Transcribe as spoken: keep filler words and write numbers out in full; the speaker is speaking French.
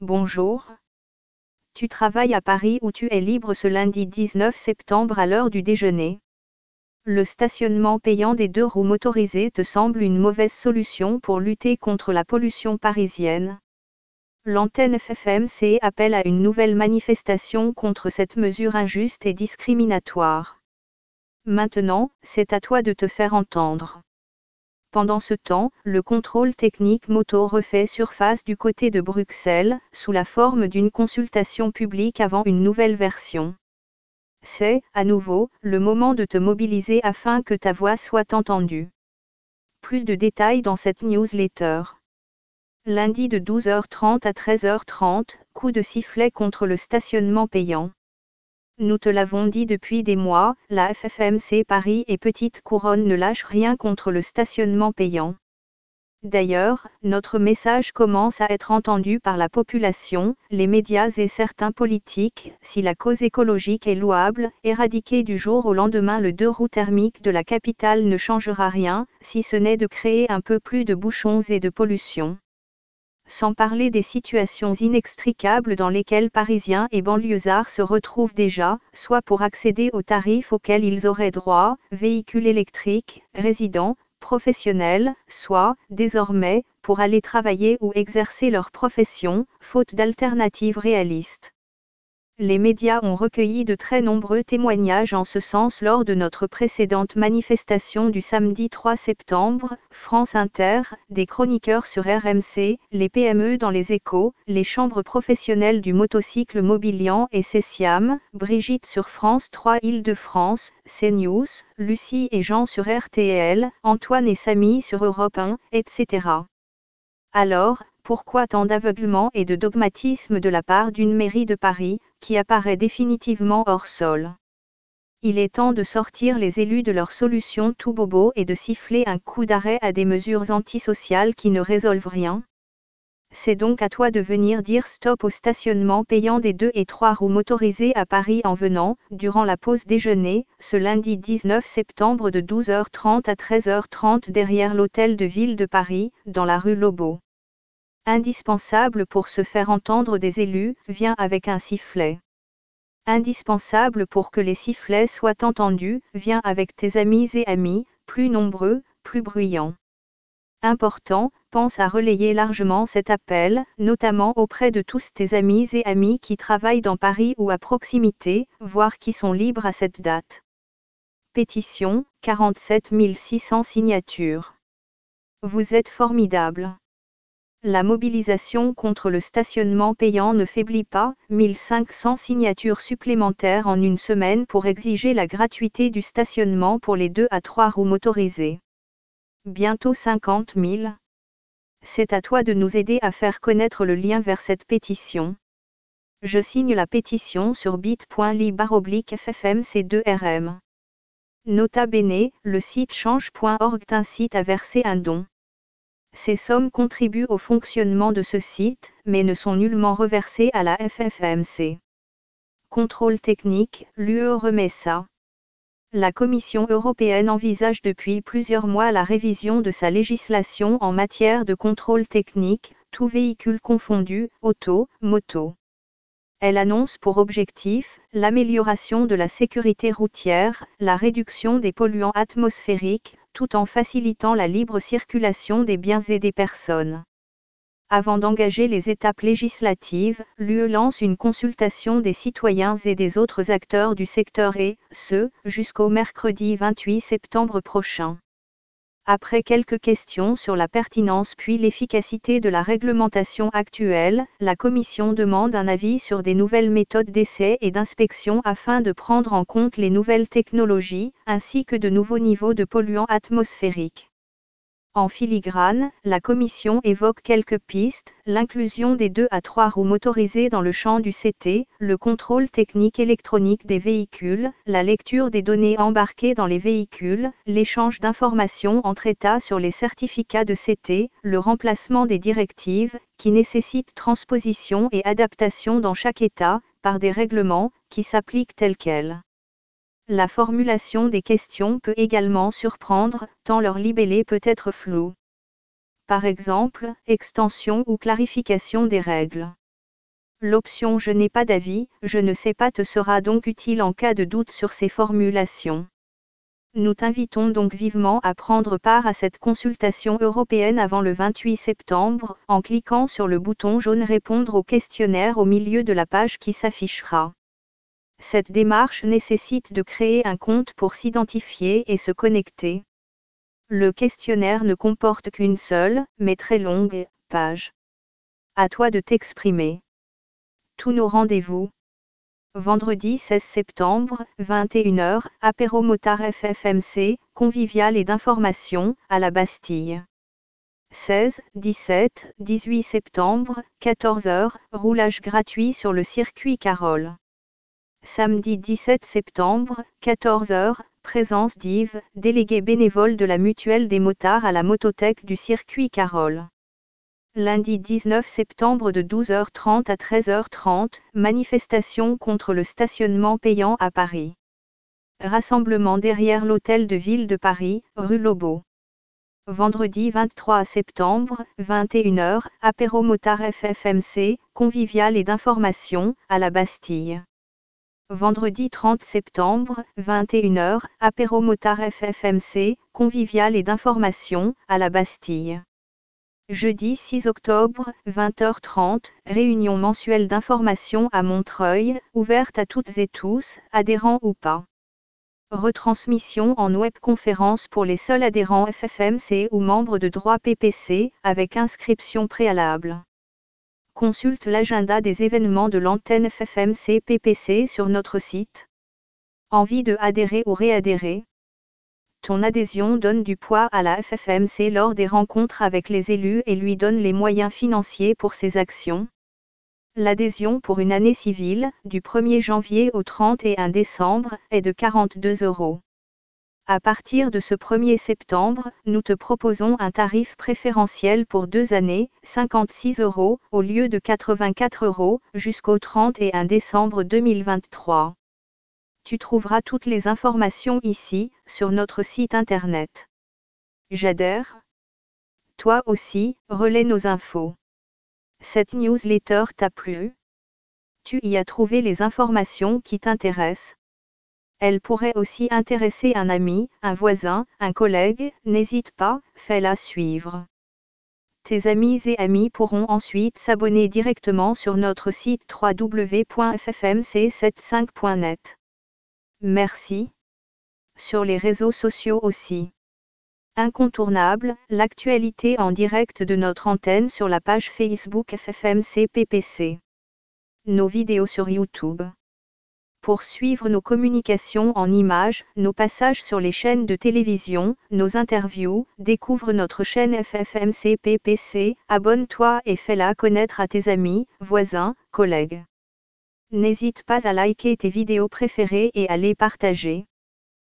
Bonjour. Tu travailles à Paris ou tu es libre ce lundi dix-neuf septembre à l'heure du déjeuner. Le stationnement payant des deux roues motorisées te semble une mauvaise solution pour lutter contre la pollution parisienne. L'antenne F F M C appelle à une nouvelle manifestation contre cette mesure injuste et discriminatoire. Maintenant, c'est à toi de te faire entendre. Pendant ce temps, le contrôle technique moto refait surface du côté de Bruxelles, sous la forme d'une consultation publique avant une nouvelle version. C'est, à nouveau, le moment de te mobiliser afin que ta voix soit entendue. Plus de détails dans cette newsletter. Lundi de douze heures trente à treize heures trente, coup de sifflet contre le stationnement payant. Nous te l'avons dit depuis des mois, la F F M C Paris et Petite Couronne ne lâchent rien contre le stationnement payant. D'ailleurs, notre message commence à être entendu par la population, les médias et certains politiques. Si la cause écologique est louable, éradiquer du jour au lendemain le deux roues thermique de la capitale ne changera rien, si ce n'est de créer un peu plus de bouchons et de pollution. Sans parler des situations inextricables dans lesquelles Parisiens et banlieusards se retrouvent déjà, soit pour accéder aux tarifs auxquels ils auraient droit, véhicules électriques, résidents, professionnels, soit, désormais, pour aller travailler ou exercer leur profession, faute d'alternatives réalistes. Les médias ont recueilli de très nombreux témoignages en ce sens lors de notre précédente manifestation du samedi trois septembre, France Inter, des chroniqueurs sur R M C, les P M E dans les Échos, les chambres professionnelles du motocycle Mobilian et Cesiam, Brigitte sur France trois Île-de-France, CNews, Lucie et Jean sur R T L, Antoine et Samy sur Europe un, et cetera. Alors, pourquoi tant d'aveuglement et de dogmatisme de la part d'une mairie de Paris, qui apparaît définitivement hors sol? Il est temps de sortir les élus de leurs solutions tout bobo et de siffler un coup d'arrêt à des mesures antisociales qui ne résolvent rien. C'est donc à toi de venir dire stop au stationnement payant des deux et trois roues motorisées à Paris en venant, durant la pause déjeuner, ce lundi dix-neuf septembre de douze heures trente à treize heures trente derrière l'hôtel de ville de Paris, dans la rue Lobau. Indispensable pour se faire entendre des élus, viens avec un sifflet. Indispensable pour que les sifflets soient entendus, viens avec tes amis et amis, plus nombreux, plus bruyants. Important, pense à relayer largement cet appel, notamment auprès de tous tes amis et amis qui travaillent dans Paris ou à proximité, voire qui sont libres à cette date. Pétition, quarante-sept mille six cents signatures. Vous êtes formidables. La mobilisation contre le stationnement payant ne faiblit pas, mille cinq cents signatures supplémentaires en une semaine pour exiger la gratuité du stationnement pour les deux à trois roues motorisées. Bientôt cinquante mille. C'est à toi de nous aider à faire connaître le lien vers cette pétition. Je signe la pétition sur bit.ly baroblique F F M C deux R M. Nota bene, le site change point org t'incite à verser un don. Ces sommes contribuent au fonctionnement de ce site, mais ne sont nullement reversées à la F F M C. Contrôle technique, l'U E remet ça. La Commission européenne envisage depuis plusieurs mois la révision de sa législation en matière de contrôle technique, tous véhicules confondus, auto, moto. Elle annonce pour objectif l'amélioration de la sécurité routière, la réduction des polluants atmosphériques, tout en facilitant la libre circulation des biens et des personnes. Avant d'engager les étapes législatives, l'U E lance une consultation des citoyens et des autres acteurs du secteur et, ce, jusqu'au mercredi vingt-huit septembre prochain. Après quelques questions sur la pertinence puis l'efficacité de la réglementation actuelle, la Commission demande un avis sur des nouvelles méthodes d'essai et d'inspection afin de prendre en compte les nouvelles technologies, ainsi que de nouveaux niveaux de polluants atmosphériques. En filigrane, la Commission évoque quelques pistes, l'inclusion des deux à trois roues motorisées dans le champ du C T, le contrôle technique électronique des véhicules, la lecture des données embarquées dans les véhicules, l'échange d'informations entre États sur les certificats de C T, le remplacement des directives, qui nécessitent transposition et adaptation dans chaque État, par des règlements, qui s'appliquent tels quels. La formulation des questions peut également surprendre, tant leur libellé peut être flou. Par exemple, extension ou clarification des règles. L'option Je n'ai pas d'avis, je ne sais pas te sera donc utile en cas de doute sur ces formulations. Nous t'invitons donc vivement à prendre part à cette consultation européenne avant le vingt-huit septembre, en cliquant sur le bouton jaune Répondre au questionnaire au milieu de la page qui s'affichera. Cette démarche nécessite de créer un compte pour s'identifier et se connecter. Le questionnaire ne comporte qu'une seule, mais très longue, page. À toi de t'exprimer. Tous nos rendez-vous. Vendredi seize septembre, vingt et une heures, apéro motard F F M C, convivial et d'information, à la Bastille. seize, dix-sept, dix-huit septembre, quatorze heures, roulage gratuit sur le circuit Carole. Samedi dix-sept septembre, quatorze heures, présence d'Yves, délégué bénévole de la mutuelle des motards à la motothèque du circuit Carole. Lundi dix-neuf septembre de douze heures trente à treize heures trente, manifestation contre le stationnement payant à Paris. Rassemblement derrière l'hôtel de ville de Paris, rue Lobau. Vendredi vingt-trois septembre, vingt et une heures, apéro motard F F M C, convivial et d'information, à la Bastille. Vendredi trente septembre, vingt et une heures, apéro motard F F M C, convivial et d'information, à la Bastille. Jeudi six octobre, vingt heures trente, réunion mensuelle d'information à Montreuil, ouverte à toutes et tous, adhérents ou pas. Retransmission en webconférence pour les seuls adhérents F F M C ou membres de droit P P C, avec inscription préalable. Consulte l'agenda des événements de l'antenne F F M C P P C sur notre site. Envie de adhérer ou réadhérer? Ton adhésion donne du poids à la F F M C lors des rencontres avec les élus et lui donne les moyens financiers pour ses actions. L'adhésion pour une année civile, du premier janvier au trente et un décembre, est de quarante-deux euros. À partir de ce premier septembre, nous te proposons un tarif préférentiel pour deux années, cinquante-six euros, au lieu de quatre-vingt-quatre euros, jusqu'au trente et un décembre deux mille vingt-trois. Tu trouveras toutes les informations ici, sur notre site internet. J'adhère. Toi aussi, relaie nos infos. Cette newsletter t'a plu? Tu y as trouvé les informations qui t'intéressent. Elle pourrait aussi intéresser un ami, un voisin, un collègue, n'hésite pas, fais-la suivre. Tes amis et amis pourront ensuite s'abonner directement sur notre site w w w point f f m c soixante-quinze point net. Merci. Sur les réseaux sociaux aussi. Incontournable, l'actualité en direct de notre antenne sur la page Facebook F F M C P P C. Nos vidéos sur YouTube. Pour suivre nos communications en images, nos passages sur les chaînes de télévision, nos interviews, découvre notre chaîne F F M C P P C, abonne-toi et fais-la connaître à tes amis, voisins, collègues. N'hésite pas à liker tes vidéos préférées et à les partager.